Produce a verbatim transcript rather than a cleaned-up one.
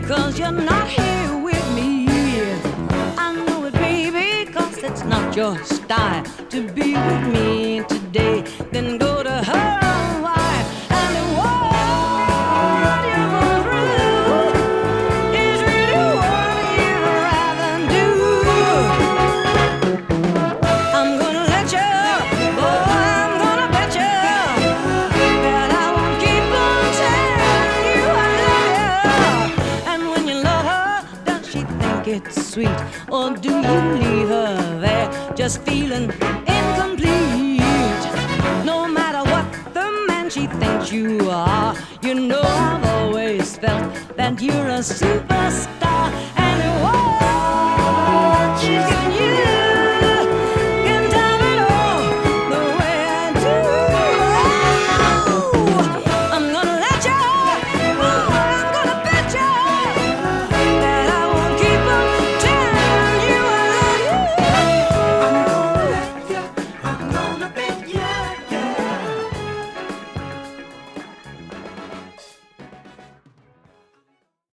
'cause you're not here with me. I know it, baby, 'cause it's not your style to be with me today. Then go to her wife and what you're going through is really what you'd rather do. I'm gonna let you, oh, I'm gonna bet you that I won't keep on telling you I love you. And when you love her, does she think it's sweet, or do you leave her there just feeling incomplete? No matter what the man she thinks you are, you know I've always felt that you're a superstar.